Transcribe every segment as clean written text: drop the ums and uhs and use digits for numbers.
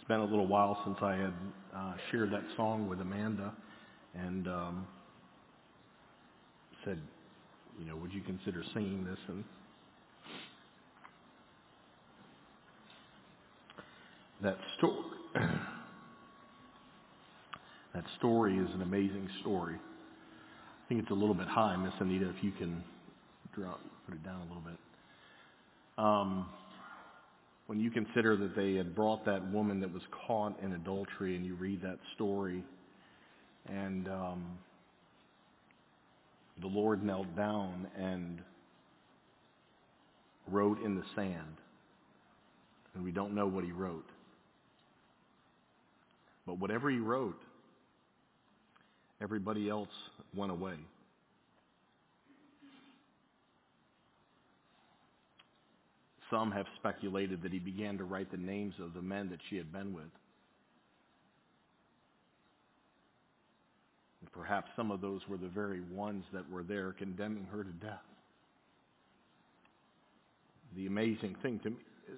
It's been a little while since I had shared that song with Amanda, and said, would you consider singing this? And that story is an amazing story. I think it's a little bit high, Miss Anita, if you can put it down a little bit. When you consider that they had brought that woman that was caught in adultery, and you read that story, and the Lord knelt down and wrote in the sand, and we don't know what he wrote. But whatever he wrote, everybody else went away. Some have speculated that he began to write the names of the men that she had been with. And perhaps some of those were the very ones that were there condemning her to death. The amazing thing to me is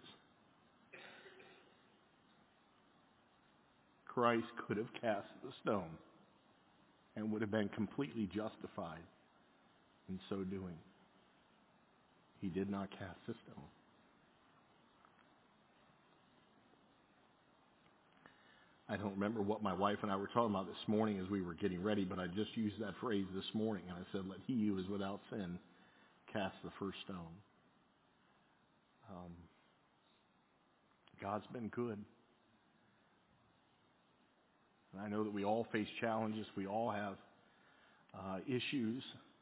Christ could have cast the stone and would have been completely justified in so doing. He did not cast the stone. I don't remember what my wife and I were talking about this morning as we were getting ready, but I just used that phrase this morning, and I said, let he who is without sin cast the first stone. God's been good. And I know that we all face challenges. We all have issues.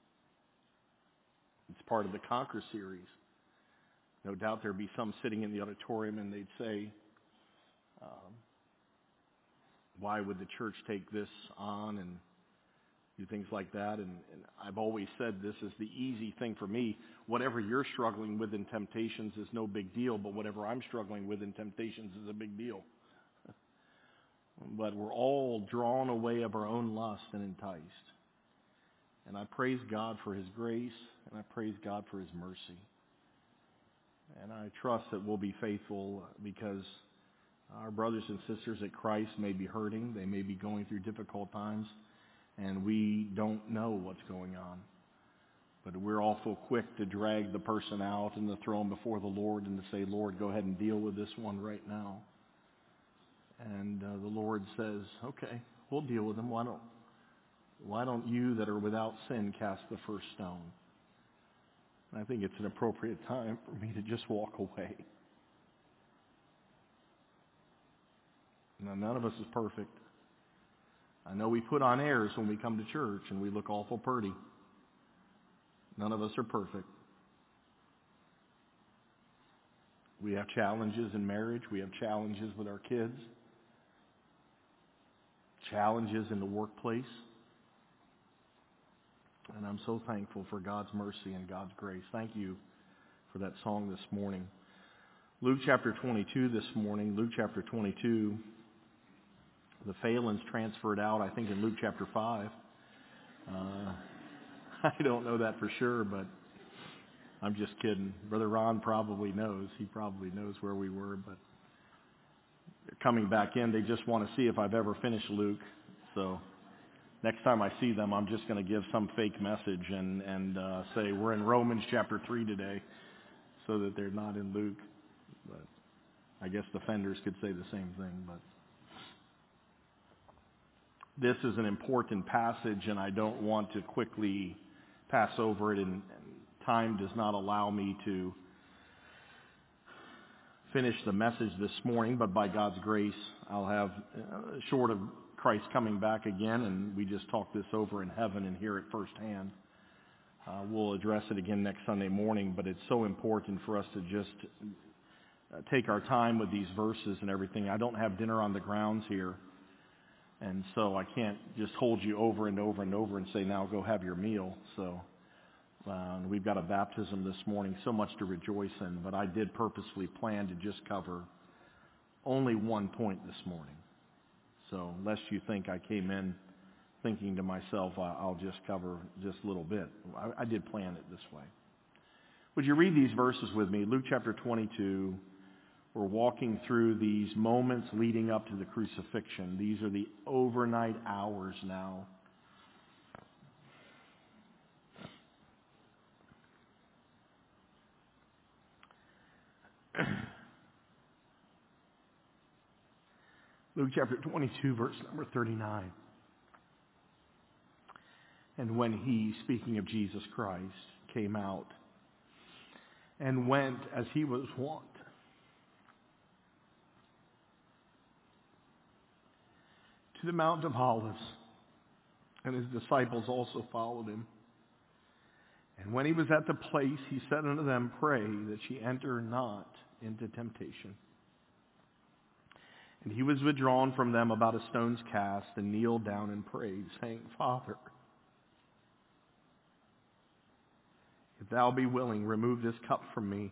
It's part of the Conquer series. No doubt there'd be some sitting in the auditorium and they'd say, why would the church take this on and do things like that? And I've always said this is the easy thing for me. Whatever you're struggling with in temptations is no big deal, but whatever I'm struggling with in temptations is a big deal. But we're all drawn away of our own lust and enticed. And I praise God for his grace, and I praise God for his mercy. And I trust that we'll be faithful, because our brothers and sisters at Christ may be hurting. They may be going through difficult times, and we don't know what's going on. But we're awful quick to drag the person out and to throw them before the Lord and to say, Lord, go ahead and deal with this one right now. And the Lord says, okay, we'll deal with them. Why don't you that are without sin cast the first stone? And I think it's an appropriate time for me to just walk away. Now, none of us is perfect. I know we put on airs when we come to church and we look awful pretty. None of us are perfect. We have challenges in marriage. We have challenges with our kids. Challenges in the workplace. And I'm so thankful for God's mercy and God's grace. Thank you for that song this morning. Luke chapter 22 this morning. Luke chapter 22. The Phalens transferred out, I think, in Luke chapter 5. I don't know that for sure, but I'm just kidding. Brother Ron probably knows. He probably knows where we were, but they're coming back in. They just want to see if I've ever finished Luke. So next time I see them, I'm just going to give some fake message and say we're in Romans chapter 3 today, so that they're not in Luke. But I guess the Fenders could say the same thing, but this is an important passage, and I don't want to quickly pass over it, and time does not allow me to finish the message this morning, but by God's grace, I'll have, short of Christ coming back again, and we just talk this over in heaven and hear it firsthand. We'll address it again next Sunday morning, but it's so important for us to just take our time with these verses and everything. I don't have dinner on the grounds here. And so I can't just hold you over and over and over and say, now go have your meal. So we've got a baptism this morning, so much to rejoice in. But I did purposefully plan to just cover only one point this morning. So lest you think I came in thinking to myself, I'll just cover just a little bit. I did plan it this way. Would you read these verses with me? Luke chapter 22, We're walking through these moments leading up to the crucifixion. These are the overnight hours now. Luke chapter 22, verse number 39. And when he, speaking of Jesus Christ, came out and went as he was wont to the Mount of Olives, and his disciples also followed him. And when he was at the place, he said unto them, Pray that ye enter not into temptation. And he was withdrawn from them about a stone's cast, and kneeled down and prayed, saying, Father, if thou be willing, remove this cup from me.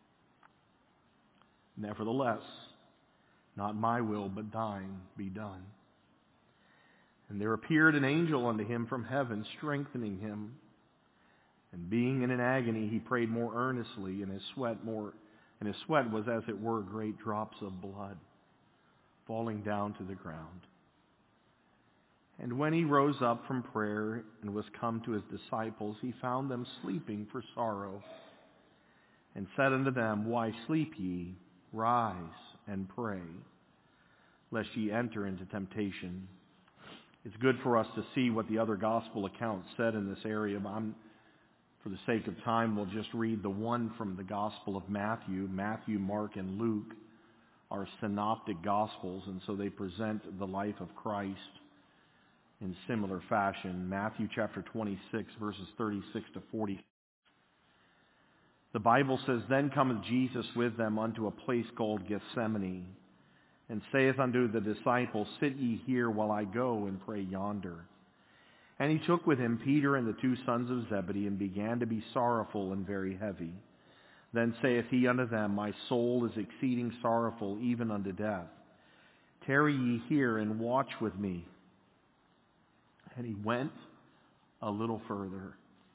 Nevertheless, not my will, but thine be done. And there appeared an angel unto him from heaven, strengthening him. And being in an agony, he prayed more earnestly, and his sweat was as it were great drops of blood falling down to the ground. And when he rose up from prayer and was come to his disciples, he found them sleeping for sorrow, and said unto them, Why sleep ye? Rise and pray, lest ye enter into temptation. It's good for us to see what the other gospel accounts said in this area. For the sake of time, we'll just read the one from the Gospel of Matthew. Matthew, Mark, and Luke are synoptic gospels, and so they present the life of Christ in similar fashion. Matthew chapter 26, verses 36 to 40. The Bible says, Then cometh Jesus with them unto a place called Gethsemane, and saith unto the disciples, Sit ye here while I go and pray yonder. And he took with him Peter and the two sons of Zebedee, and began to be sorrowful and very heavy. Then saith he unto them, My soul is exceeding sorrowful, even unto death. Tarry ye here and watch with me. And he went a little further.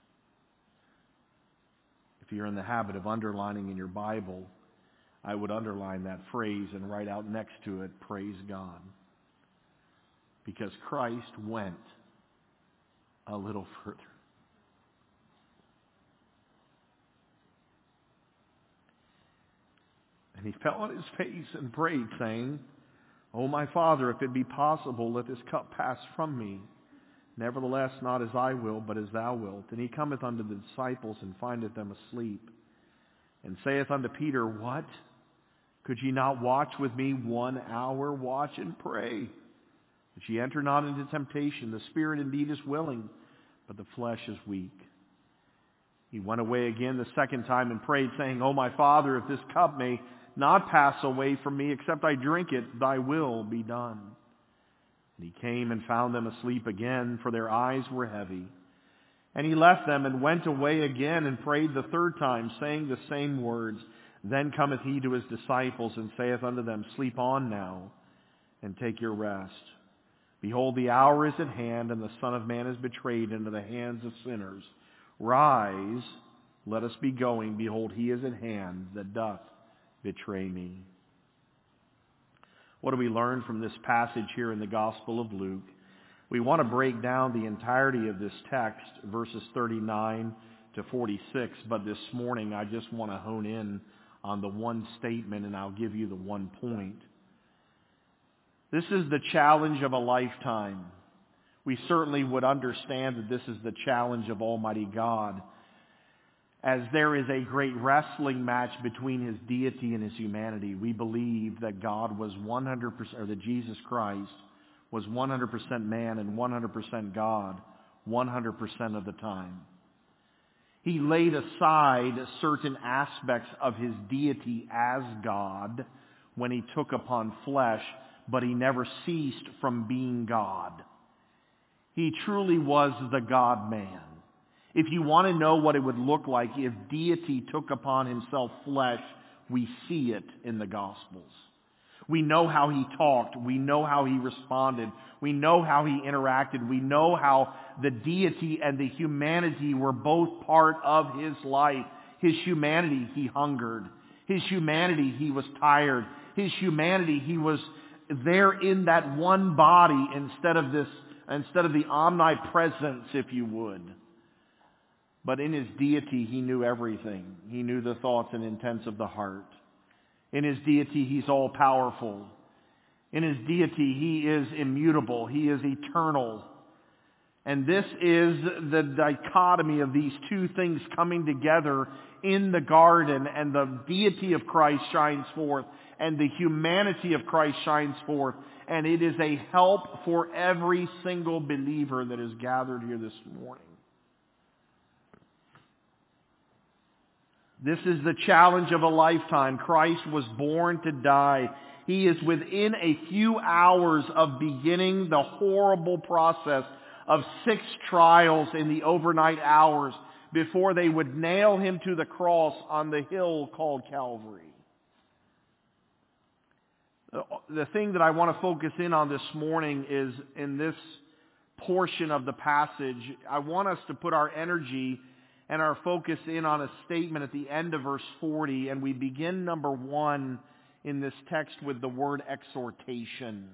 If you're in the habit of underlining in your Bible, I would underline that phrase and write out next to it, Praise God. Because Christ went a little further. And he fell on his face and prayed, saying, O my Father, if it be possible, let this cup pass from me. Nevertheless, not as I will, but as thou wilt. And he cometh unto the disciples, and findeth them asleep. And saith unto Peter, What? Could ye not watch with me 1 hour? Watch and pray, that ye enter not into temptation. The spirit indeed is willing, but the flesh is weak. He went away again the second time and prayed, saying, O my Father, if this cup may not pass away from me, except I drink it, thy will be done. And he came and found them asleep again, for their eyes were heavy. And he left them and went away again and prayed the third time, saying the same words. Then cometh he to his disciples and saith unto them, Sleep on now, and take your rest. Behold, the hour is at hand, and the Son of Man is betrayed into the hands of sinners. Rise, let us be going. Behold, he is at hand that doth betray me. What do we learn from this passage here in the Gospel of Luke? We want to break down the entirety of this text, verses 39 to 46, but this morning I just want to hone in on the one statement, and I'll give you the one point. This is the challenge of a lifetime. We certainly would understand that this is the challenge of Almighty God, as there is a great wrestling match between his deity and his humanity. We believe that God was 100%, or that Jesus Christ was 100% man and 100% God 100% of the time. He laid aside certain aspects of his deity as God when he took upon flesh, but he never ceased from being God. He truly was the God-man. If you want to know what it would look like if deity took upon himself flesh, we see it in the Gospels. We know how he talked. We know how he responded. We know how he interacted. We know how the deity and the humanity were both part of his life. His humanity, he hungered. His humanity, He was tired. His humanity, He was there in that one body instead of the omnipresence, if you would. But in His deity, He knew everything. He knew the thoughts and intents of the heart. In His deity, He's all-powerful. In His deity, He is immutable. He is eternal. And this is the dichotomy of these two things coming together in the garden, and the deity of Christ shines forth, and the humanity of Christ shines forth, and it is a help for every single believer that is gathered here this morning. This is the challenge of a lifetime. Christ was born to die. He is within a few hours of beginning the horrible process of 6 trials in the overnight hours before they would nail Him to the cross on the hill called Calvary. The thing that I want to focus in on this morning is in this portion of the passage, I want us to put our energy and our focus in on a statement at the end of verse 40, and we begin number 1 in this text with the word exhortation.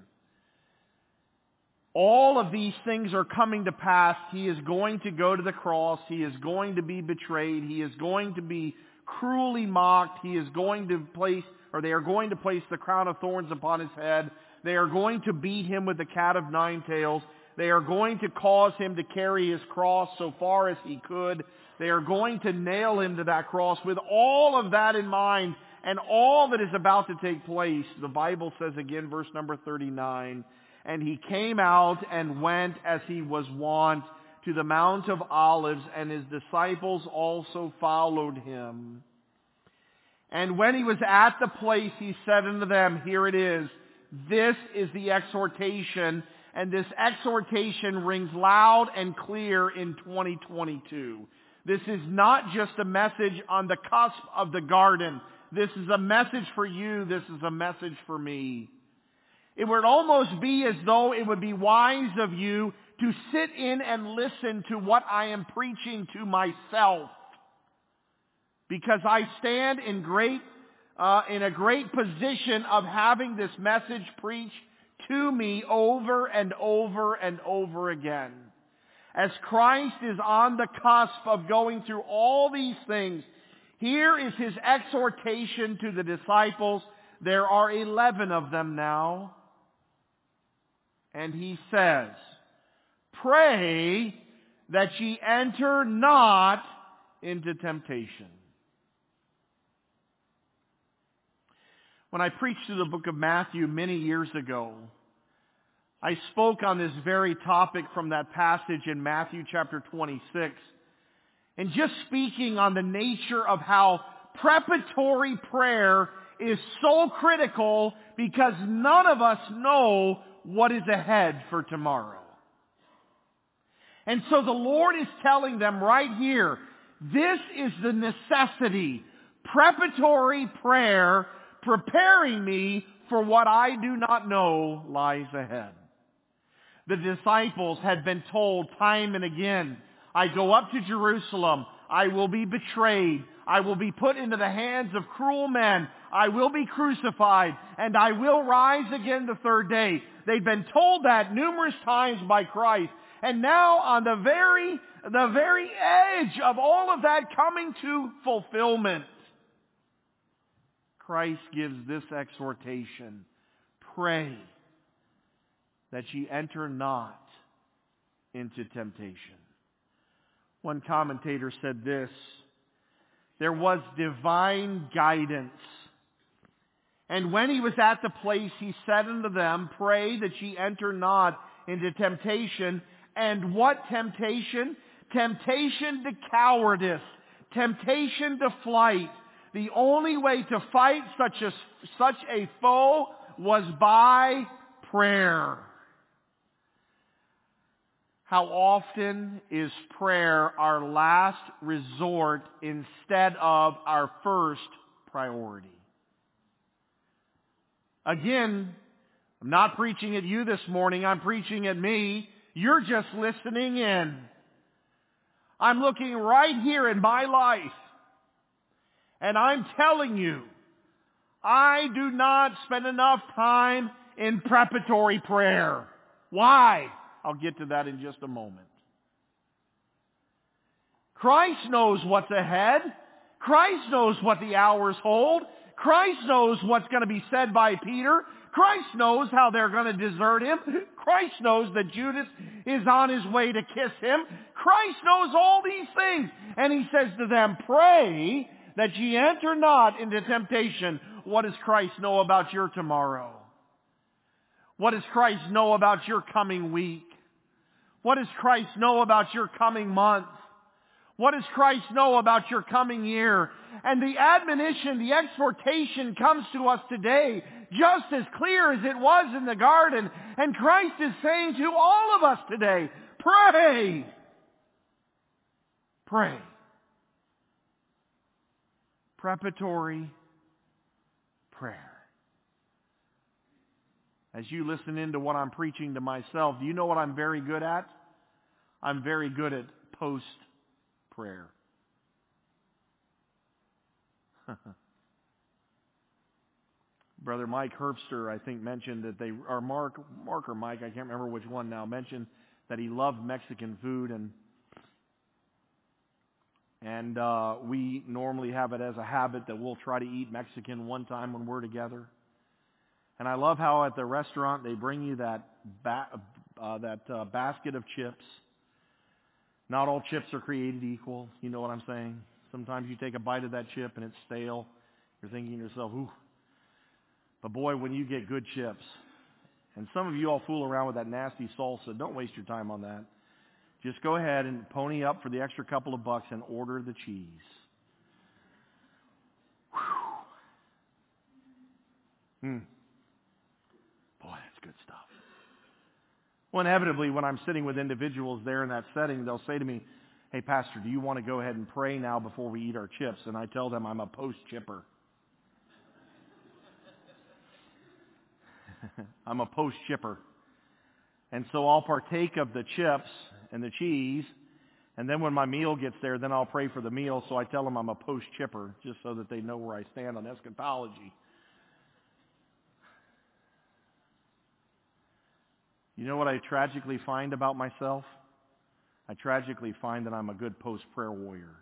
All of these things are coming to pass. He is going to go to the cross. He is going to be betrayed. He is going to be cruelly mocked. He is going to they are going to place the crown of thorns upon His head. They are going to beat Him with the cat of 9 tails. They are going to cause Him to carry His cross so far as He could. They are going to nail Him to that cross. With all of that in mind and all that is about to take place, the Bible says again, verse number 39, and He came out and went as He was wont to the Mount of Olives, and His disciples also followed Him. And when He was at the place, He said unto them, here it is, this is the exhortation, and this exhortation rings loud and clear in 2022. This is not just a message on the cusp of the garden. This is a message for you. This is a message for me. It would almost be as though it would be wise of you to sit in and listen to what I am preaching to myself. Because I stand in a great position of having this message preached to me over and over and over again. As Christ is on the cusp of going through all these things, here is His exhortation to the disciples. There are 11 of them now. And He says, pray that ye enter not into temptation. When I preached through the book of Matthew many years ago, I spoke on this very topic from that passage in Matthew chapter 26. And just speaking on the nature of how preparatory prayer is so critical because none of us know what is ahead for tomorrow. And so the Lord is telling them right here, this is the necessity. Preparatory prayer, preparing me for what I do not know lies ahead. The disciples had been told time and again, I go up to Jerusalem, I will be betrayed, I will be put into the hands of cruel men, I will be crucified, and I will rise again the 3rd day. They've been told that numerous times by Christ. And now on the very edge of all of that coming to fulfillment, Christ gives this exhortation, pray that ye enter not into temptation. One commentator said this, there was divine guidance. And when He was at the place, He said unto them, pray that ye enter not into temptation. And what temptation? Temptation to cowardice. Temptation to flight. The only way to fight such a foe was by prayer. How often is prayer our last resort instead of our first priority? Again, I'm not preaching at you this morning, I'm preaching at me. You're just listening in. I'm looking right here in my life, and I'm telling you, I do not spend enough time in preparatory prayer. Why? I'll get to that in just a moment. Christ knows what's ahead. Christ knows what the hours hold. Christ knows what's going to be said by Peter. Christ knows how they're going to desert him. Christ knows that Judas is on his way to kiss him. Christ knows all these things. And he says to them, pray that ye enter not into temptation. What does Christ know about your tomorrow? What does Christ know about your coming week? What does Christ know about your coming month? What does Christ know about your coming year? And the admonition, the exhortation comes to us today just as clear as it was in the garden. And Christ is saying to all of us today, pray. Pray. Preparatory prayer. As you listen into what I'm preaching to myself, do you know what I'm very good at? I'm very good at post-prayer. Brother Mike Herbster, I think, mentioned that Mark or Mike, I can't remember which one now, mentioned that he loved Mexican food, and we normally have it as a habit that we'll try to eat Mexican one time when we're together. And I love how at the restaurant they bring you that basket of chips. Not all chips are created equal. You know what I'm saying? Sometimes you take a bite of that chip and it's stale. You're thinking to yourself, ooh. But boy, when you get good chips, and some of you all fool around with that nasty salsa, don't waste your time on that. Just go ahead and pony up for the extra couple of bucks and order the cheese. Whew. Boy, that's good stuff. Well, inevitably, when I'm sitting with individuals there in that setting, they'll say to me, hey, Pastor, do you want to go ahead and pray now before we eat our chips? And I tell them I'm a post-chipper. I'm a post-chipper. And so I'll partake of the chips and the cheese, and then when my meal gets there, then I'll pray for the meal. So I tell them I'm a post-chipper, just so that they know where I stand on eschatology. You know what I tragically find about myself? I tragically find that I'm a good post-prayer warrior.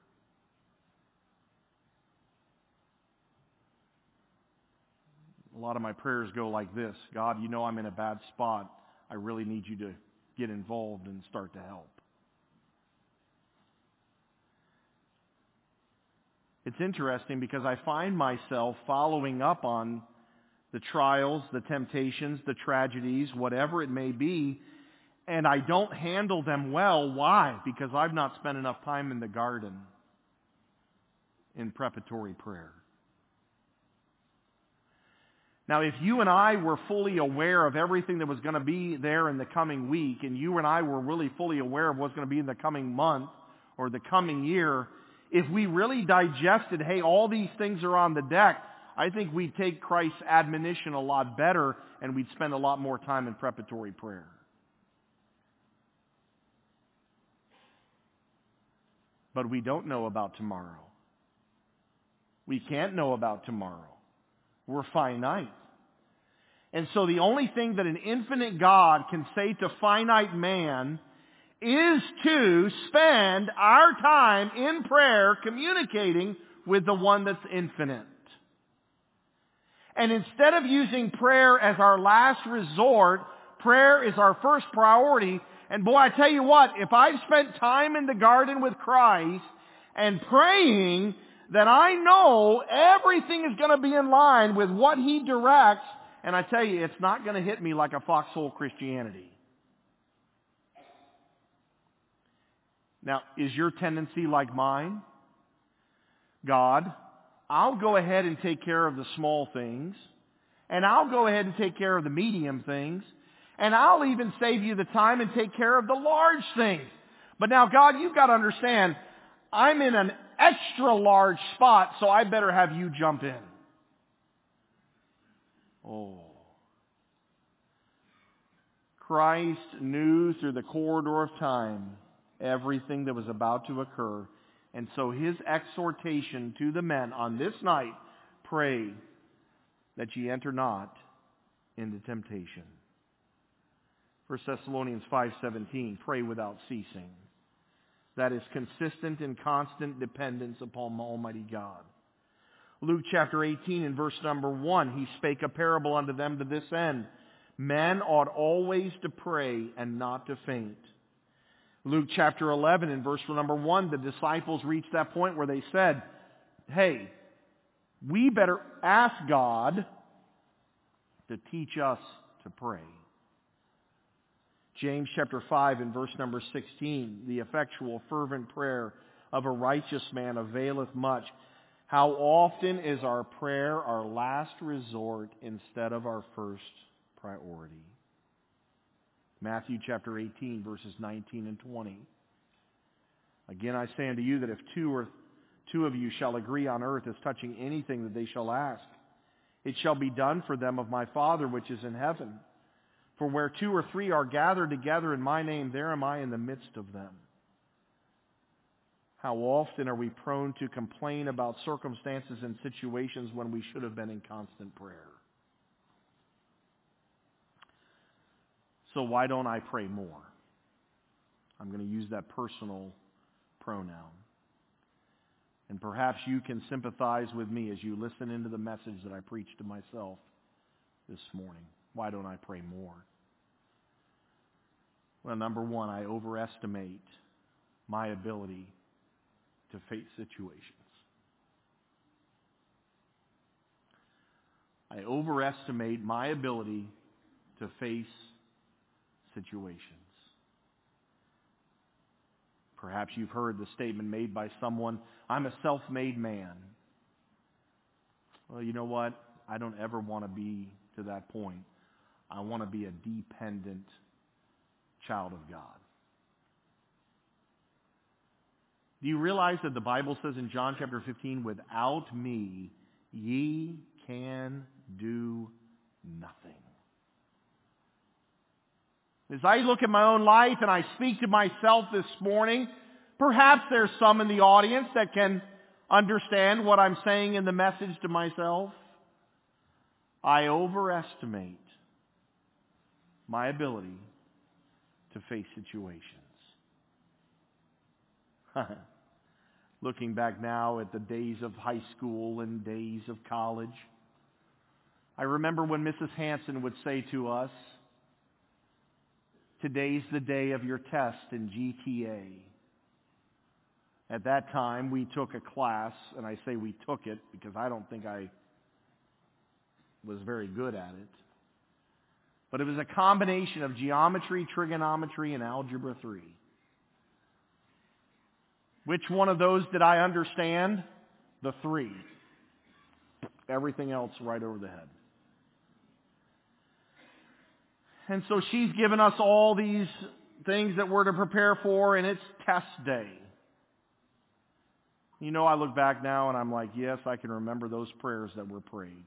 A lot of my prayers go like this. God, you know I'm in a bad spot. I really need you to get involved and start to help. It's interesting because I find myself following up on the trials, the temptations, the tragedies, whatever it may be, and I don't handle them well. Why? Because I've not spent enough time in the garden in preparatory prayer. Now, if you and I were fully aware of everything that was going to be there in the coming week, and you and I were really fully aware of what's going to be in the coming month or the coming year, if we really digested, hey, all these things are on the deck, I think we'd take Christ's admonition a lot better, and we'd spend a lot more time in preparatory prayer. But we don't know about tomorrow. We can't know about tomorrow. We're finite. And so the only thing that an infinite God can say to finite man is to spend our time in prayer communicating with the one that's infinite. And instead of using prayer as our last resort, prayer is our first priority. And boy, I tell you what, if I've spent time in the garden with Christ and praying, then I know everything is going to be in line with what He directs. And I tell you, it's not going to hit me like a foxhole Christianity. Now, is your tendency like mine? God, I'll go ahead and take care of the small things, and I'll go ahead and take care of the medium things, and I'll even save you the time and take care of the large things. But now, God, you've got to understand, I'm in an extra large spot, so I better have you jump in. Oh. Christ knew through the corridor of time everything that was about to occur. And so His exhortation to the men on this night, pray that ye enter not into temptation. 1 Thessalonians 5:17, pray without ceasing. That is consistent and constant dependence upon Almighty God. Luke chapter 18 and verse number 1, he spake a parable unto them to this end. Men ought always to pray and not to faint. Luke chapter 11 and verse number 1, the disciples reached that point where they said, hey, we better ask God to teach us to pray. James chapter 5 and verse number 16, the effectual fervent prayer of a righteous man availeth much. How often is our prayer our last resort instead of our first priority? Matthew chapter 18 verses 19 and 20. Again I say unto you that if two of you shall agree on earth as touching anything that they shall ask, it shall be done for them of my Father which is in heaven. For where 2 or 3 are gathered together in my name, there am I in the midst of them. How often are we prone to complain about circumstances and situations when we should have been in constant prayer? So why don't I pray more? I'm going to use that personal pronoun. And perhaps you can sympathize with me as you listen into the message that I preached to myself this morning. Why don't I pray more? Well, number one, I overestimate my ability to face situations. I overestimate my ability to face situations. Perhaps you've heard the statement made by someone, I'm a self-made man. Well, you know what? I don't ever want to be to that point. I want to be a dependent child of God. Do you realize that the Bible says in John chapter 15, without me, ye can do nothing. As I look at my own life and I speak to myself this morning, perhaps there's some in the audience that can understand what I'm saying in the message to myself. I overestimate my ability to face situations. Looking back now at the days of high school and days of college, I remember when Mrs. Hanson would say to us, today's the day of your test in GTA. At that time, we took a class, and I say we took it because I don't think I was very good at it. But it was a combination of geometry, trigonometry, and algebra 3. Which one of those did I understand? The 3. Everything else right over the head. And so she's given us all these things that we're to prepare for, and it's test day. You know, I look back now and I'm like, yes, I can remember those prayers that were prayed.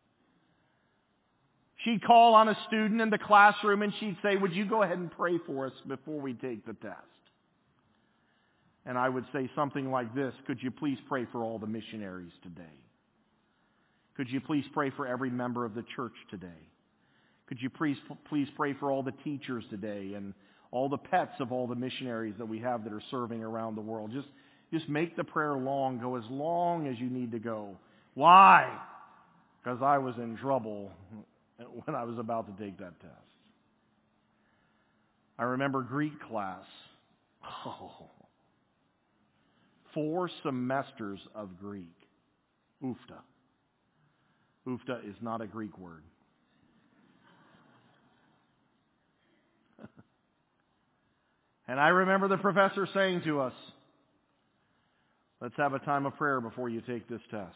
She'd call on a student in the classroom and she'd say, would you go ahead and pray for us before we take the test? And I would say something like this, could you please pray for all the missionaries today? Could you please pray for every member of the church today? Could you please pray for all the teachers today and all the pets of all the missionaries that we have that are serving around the world? Just make the prayer long. Go as long as you need to go. Why? Because I was in trouble when I was about to take that test. I remember Greek class. 4 semesters of Greek. Oofta. Oofta is not a Greek word. And I remember the professor saying to us, let's have a time of prayer before you take this test.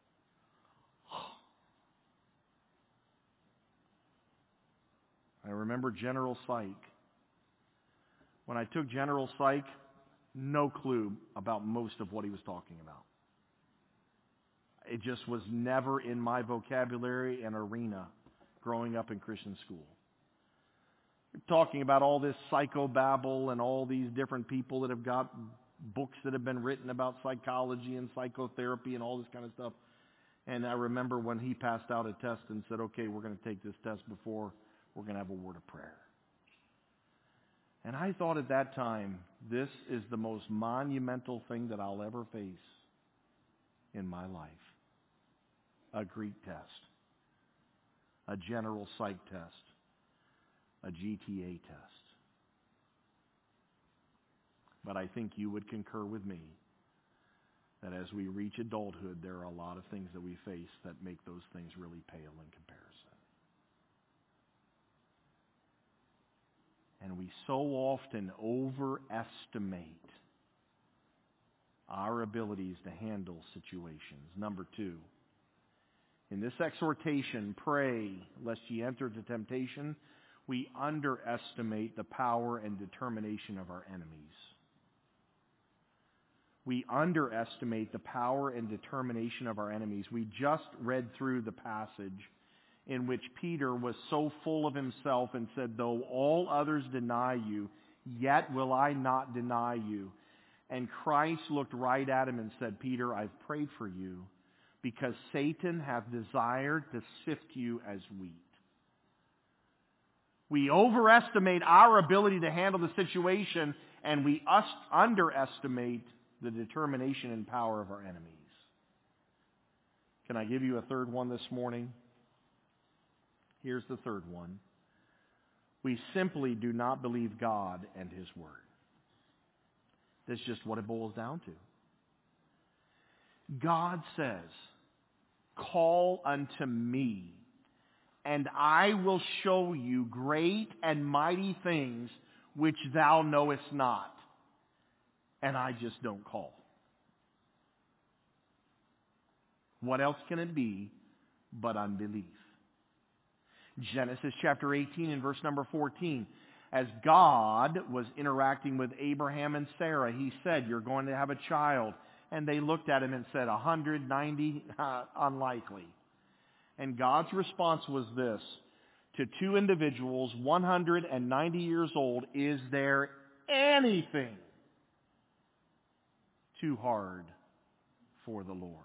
I remember General Psych. When I took General Psych, no clue about most of what he was talking about. It just was never in my vocabulary and arena growing up in Christian school. Talking about all this psychobabble and all these different people that have got books that have been written about psychology and psychotherapy and all this kind of stuff. And I remember when he passed out a test and said, okay, we're going to take this test before we're going to have a word of prayer. And I thought at that time, this is the most monumental thing that I'll ever face in my life. A Greek test. A general psych test. A GTA test. But I think you would concur with me that as we reach adulthood, there are a lot of things that we face that make those things really pale in comparison. And we so often overestimate our abilities to handle situations. Number 2, in this exhortation, pray lest ye enter into temptation, we underestimate the power and determination of our enemies. We underestimate the power and determination of our enemies. We just read through the passage in which Peter was so full of himself and said, though all others deny you, yet will I not deny you. And Christ looked right at him and said, Peter, I've prayed for you because Satan hath desired to sift you as wheat. We overestimate our ability to handle the situation, and we underestimate the determination and power of our enemies. Can I give you a third one this morning? Here's the third one. We simply do not believe God and His Word. That's just what it boils down to. God says, call unto me, and I will show you great and mighty things which thou knowest not. And I just don't call. What else can it be but unbelief? Genesis chapter 18 and verse number 14. As God was interacting with Abraham and Sarah, He said, you're going to have a child. And they looked at him and said, 190, unlikely. And God's response was this. To two individuals, 190 years old, is there anything too hard for the Lord?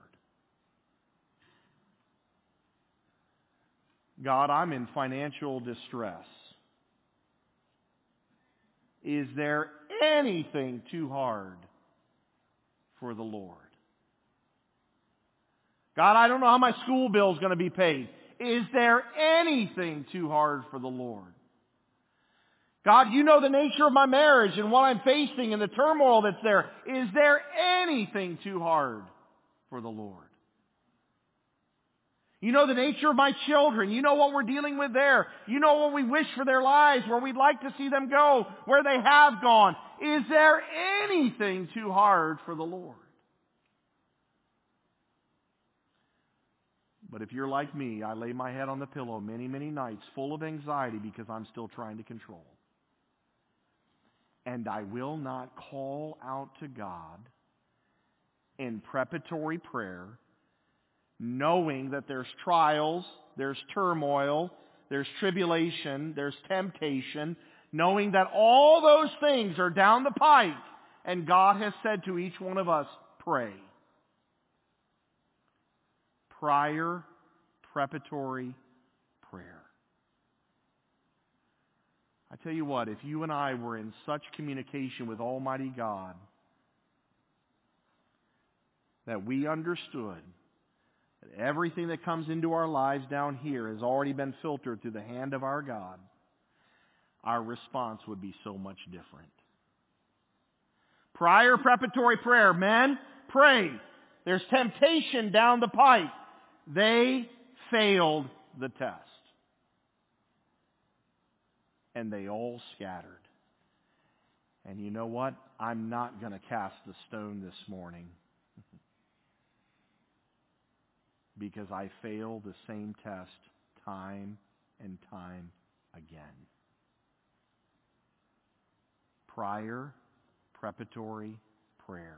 God, I'm in financial distress. Is there anything too hard for the Lord? God, I don't know how my school bill is going to be paid. Is there anything too hard for the Lord? God, you know the nature of my marriage and what I'm facing and the turmoil that's there. Is there anything too hard for the Lord? You know the nature of my children. You know what we're dealing with there. You know what we wish for their lives, where we'd like to see them go, where they have gone. Is there anything too hard for the Lord? But if you're like me, I lay my head on the pillow many, many nights full of anxiety because I'm still trying to control. And I will not call out to God in preparatory prayer, knowing that there's trials, there's turmoil, there's tribulation, there's temptation, knowing that all those things are down the pike, and God has said to each one of us, pray. Prior, preparatory prayer. I tell you what, if you and I were in such communication with Almighty God that we understood that everything that comes into our lives down here has already been filtered through the hand of our God, our response would be so much different. Prior preparatory prayer. Men, pray. There's temptation down the pipe. They failed the test. And they all scattered. And you know what? I'm not going to cast the stone this morning. Because I failed the same test time and time again. Prior, preparatory prayer.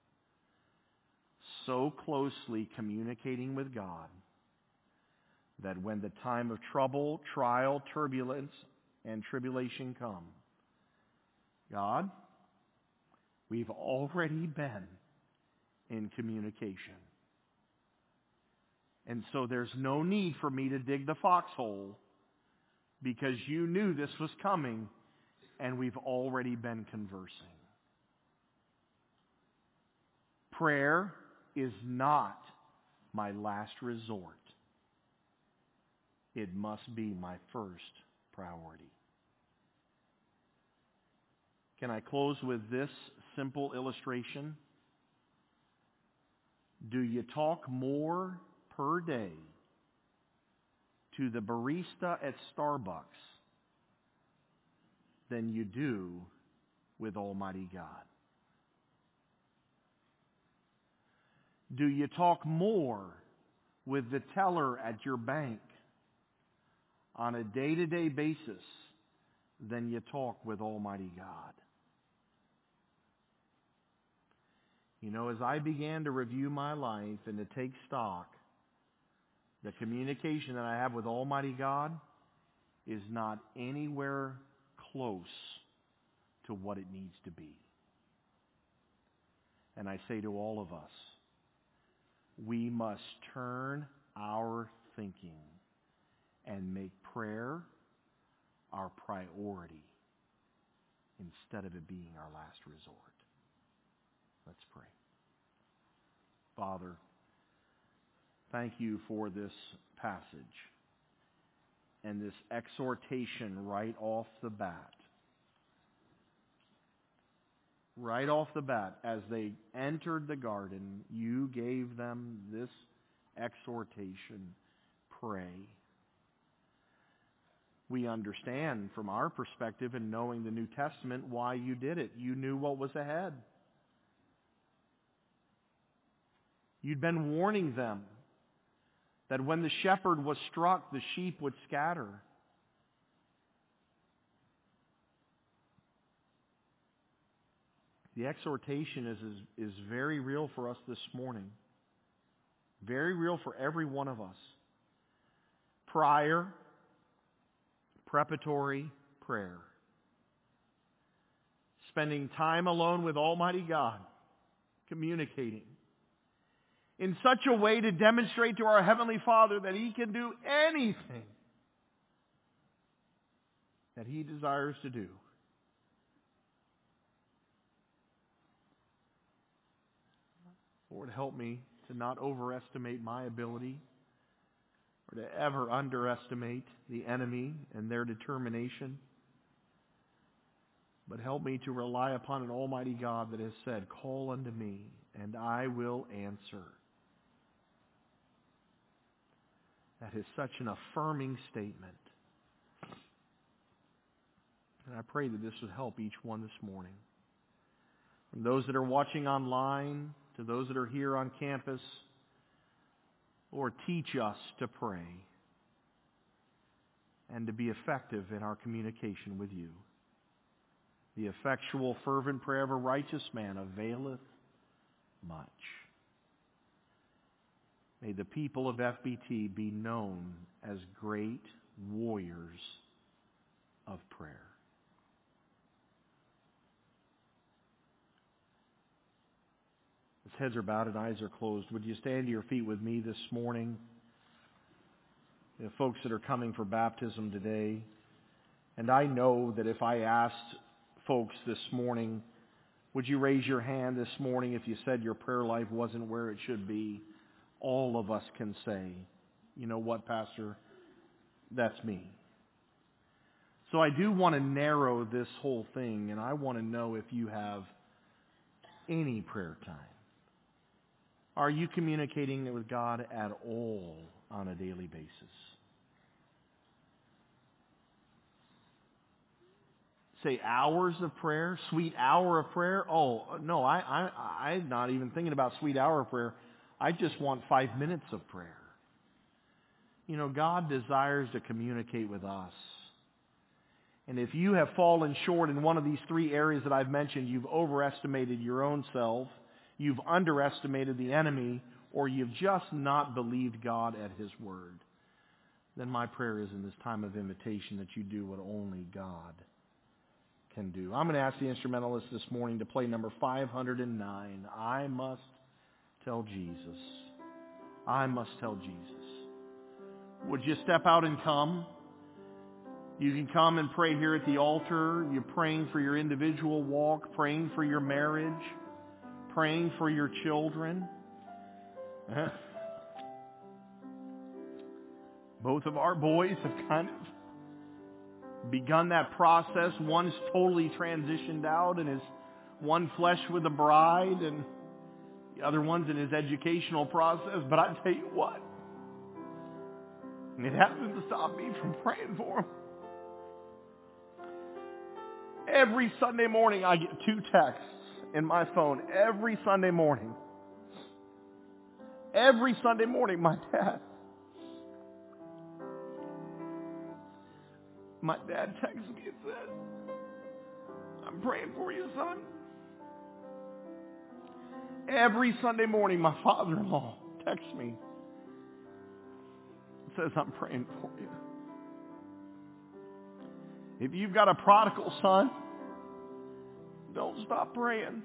So closely communicating with God that when the time of trouble, trial, turbulence, and tribulation come, God, we've already been in communication. And so there's no need for me to dig the foxhole because you knew this was coming and we've already been conversing. Prayer is not my last resort. It must be my first priority. Can I close with this simple illustration? Do you talk more per day to the barista at Starbucks than you do with Almighty God? Do you talk more with the teller at your bank on a day-to-day basis than you talk with Almighty God? You know, as I began to review my life and to take stock, the communication that I have with Almighty God is not anywhere close to what it needs to be. And I say to all of us, we must turn our thinking and make prayer our priority instead of it being our last resort. Let's pray. Father, thank you for this passage and this exhortation right off the bat. Right off the bat, as they entered the garden, you gave them this exhortation, pray. We understand from our perspective in knowing the New Testament why you did it. You knew what was ahead. You'd been warning them that when the shepherd was struck, the sheep would scatter. The exhortation is very real for us this morning. Very real for every one of us. Preparatory prayer. Spending time alone with Almighty God. Communicating. In such a way to demonstrate to our Heavenly Father that He can do anything that He desires to do. Lord, help me to not overestimate my ability or to ever underestimate the enemy and their determination. But help me to rely upon an Almighty God that has said, call unto me and I will answer. That is such an affirming statement. And I pray that this would help each one this morning. From those that are watching online to those that are here on campus, Lord, teach us to pray and to be effective in our communication with you. The effectual, fervent prayer of a righteous man availeth much. May the people of FBT be known as great warriors of prayer. As heads are bowed and eyes are closed, would you stand to your feet with me this morning? The folks that are coming for baptism today. And I know that if I asked folks this morning, would you raise your hand this morning if you said your prayer life wasn't where it should be? All of us can say, you know what, Pastor? That's me. So I do want to narrow this whole thing, and I want to know if you have any prayer time. Are you communicating with God at all on a daily basis? Say hours of prayer, sweet hour of prayer. Oh, no, I'm not even thinking about sweet hour of prayer. I just want 5 minutes of prayer. You know, God desires to communicate with us. And if you have fallen short in one of these three areas that I've mentioned, you've overestimated your own self, you've underestimated the enemy, or you've just not believed God at His word, then my prayer is in this time of invitation that you do what only God can do. I'm going to ask the instrumentalist this morning to play number 509, I Must Tell Jesus. I must tell Jesus. Would you step out and come? You can come and pray here at the altar. You're praying for your individual walk, praying for your marriage, praying for your children. Both of our boys have kind of begun that process. One's totally transitioned out and is one flesh with the bride, and the other one's in his educational process. But I tell you what, it hasn't stopped me from praying for him. Every Sunday morning I get 2 texts in my phone. Every Sunday morning. Every Sunday morning my dad texts me and says, I'm praying for you, son. Every Sunday morning my father-in-law texts me and says, I'm praying for you. If you've got a prodigal son, don't stop praying.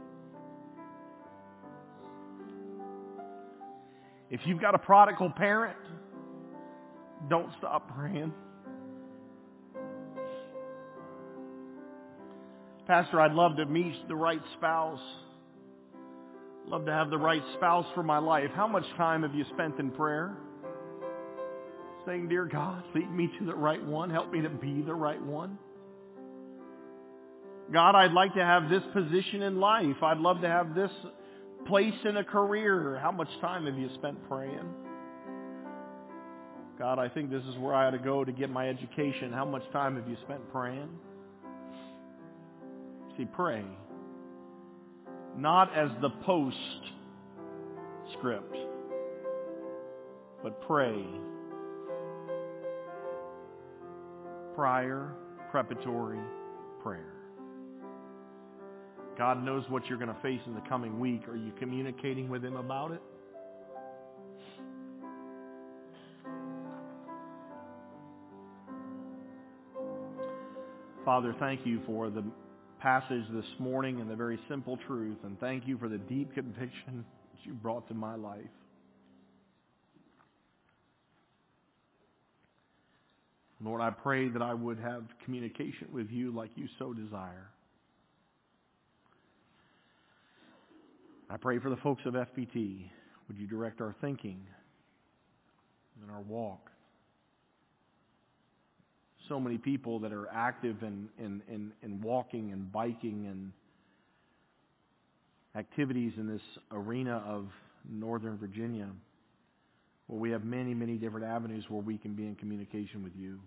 If you've got a prodigal parent, don't stop praying. Pastor, I'd love to meet the right spouse. Love to have the right spouse for my life. How much time have you spent in prayer? Saying, dear God, lead me to the right one. Help me to be the right one. God, I'd like to have this position in life. I'd love to have this place in a career. How much time have you spent praying? God, I think this is where I ought to go to get my education. How much time have you spent praying? See, pray. Not as the postscript, but pray. Prior, preparatory prayer. God knows what you're going to face in the coming week. Are you communicating with Him about it? Father, thank you for the passage this morning and the very simple truth, and thank you for the deep conviction that you brought to my life. Lord, I pray that I would have communication with you like you so desire. I pray for the folks of FPT. Would you direct our thinking and our walk? So many people that are active in walking and biking and activities in this arena of Northern Virginia, where we have many, many different avenues where we can be in communication with you.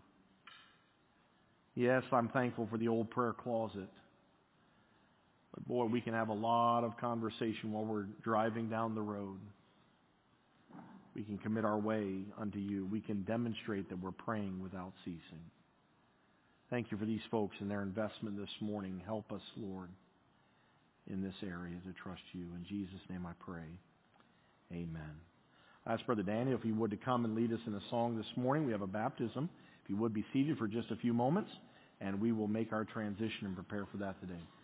Yes, I'm thankful for the old prayer closet. But boy, we can have a lot of conversation while we're driving down the road. We can commit our way unto you. We can demonstrate that we're praying without ceasing. Thank you for these folks and their investment this morning. Help us, Lord, in this area to trust you. In Jesus' name I pray. Amen. I ask Brother Daniel if he would to come and lead us in a song this morning. We have a baptism. If you would be seated for just a few moments, and we will make our transition and prepare for that today.